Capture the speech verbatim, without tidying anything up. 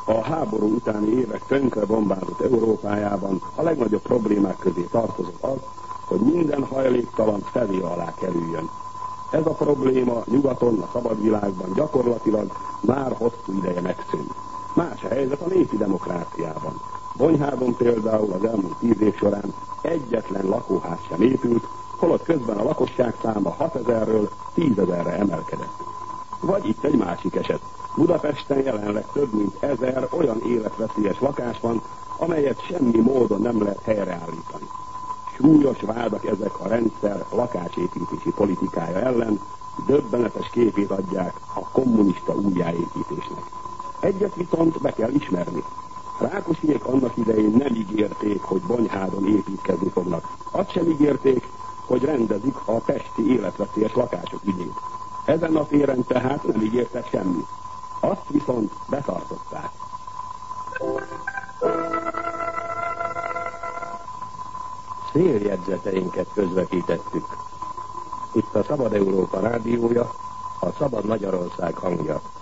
A háború utáni évek tönkre bombázott Európájában a legnagyobb problémák közé tartozott az, hogy minden hajléktalan fené alá kerüljön. Ez a probléma nyugaton, a szabad világban gyakorlatilag már hosszú ideje megszűnt. Más a helyzet a népi demokráciában. Bonyhádon például az elmúlt tíz év során egyetlen lakóház sem épült, holott közben a lakosság száma hatezerről tízezerre emelkedett. Vagy itt egy másik eset. Budapesten jelenleg több mint ezer olyan életveszélyes lakás van, amelyet semmi módon nem lehet helyreállítani. Súlyos vádak ezek a rendszer lakásépítési politikája ellen, döbbenetes képét adják a kommunista újjáépítésnek. Egyet viszont be kell ismerni. Rákosiék annak idején nem ígérték, hogy Bonyhádon építkezni fognak. Azt sem ígérték, hogy rendezik a pesti életveszélyes lakások ügyét. Ezen a téren tehát nem ígértek semmit. Azt viszont betartották. Széljegyzeteinket közvetítettük. Itt a Szabad Európa rádiója, a Szabad Magyarország hangja.